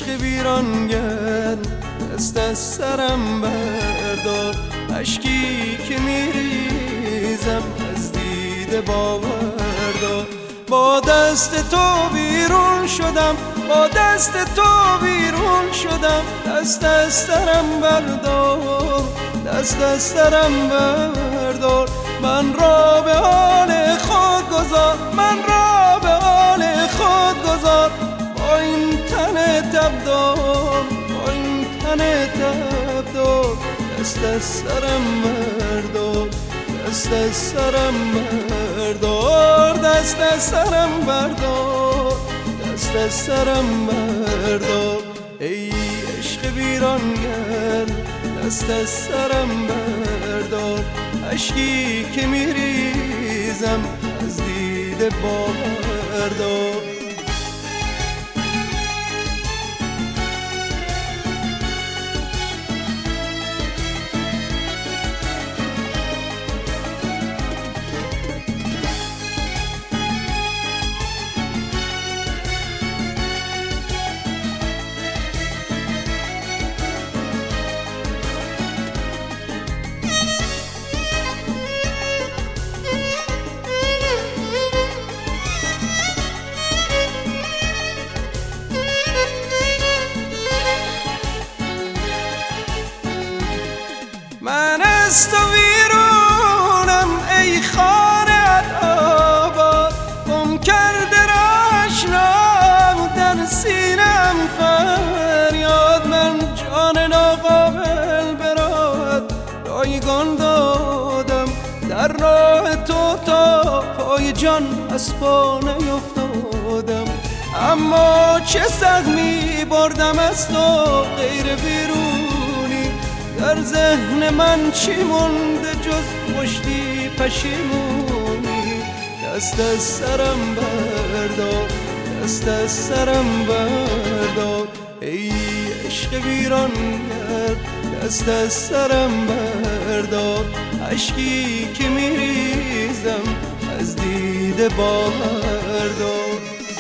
عشق ویرانگر دست از سرم بردار، اشکی که میریزم از دیده باوردار. با دست تو بیرون شدم، با دست تو بیرون شدم، دست از سرم بردار، دست از سرم بردار. من را به حال خود گذار، من را به حال خود گذار، با این تن تبدار، با این تن تبدار. دست از سرم بردار، دست از سرم بردار، دست از سرم بردار، دست از سرم بردار. ای عشق ویرانگر دست از سرم بردار، اشکی که میریزم از دیده باوردار. من از تو ویرونم ای خانه آباد، گم کرده راشنام در سینم فریاد. من جان ناقابل برات رایگان دادم، در راه تو تا پای جان از پا نیفتادم. اما چه سهمی بردم از تو غیر بیرونی، در ذهن من چی مونده جز مشتی پشیمونی. دست از سرم بردار، دست از سرم بردار، ای عشق ویرانگر دست از سرم بردار، اشکی که میریزم از دیده باوردار.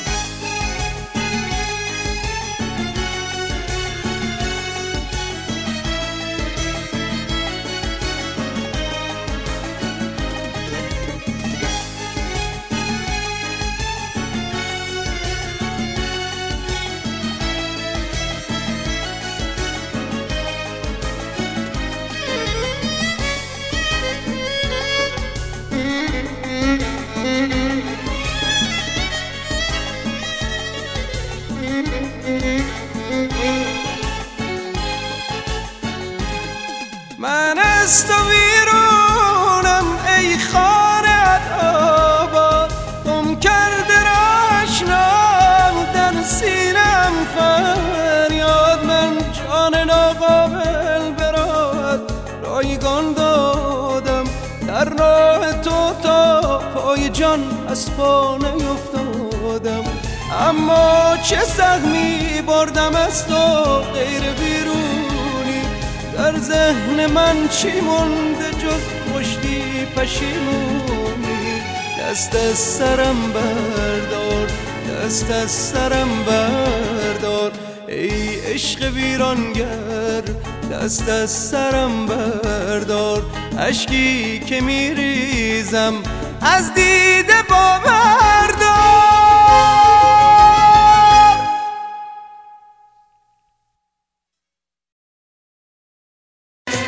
من از تو ویرونم ای خانه آباد، گم کرده راشنام در سینم فریاد. من جان ناقابل برات رایگان دادم، در راه تو تا پای جان از پا نیفتادم. اما چه سهمی بردم از تو غیر بیرونی، در ذهن من چی مونده جز مشتی پشیمونی. دست از سرم بردار، دست از سرم بردار، ای عشق ویرانگر دست از سرم بردار، اشکی که میریزم از دیده باوردار.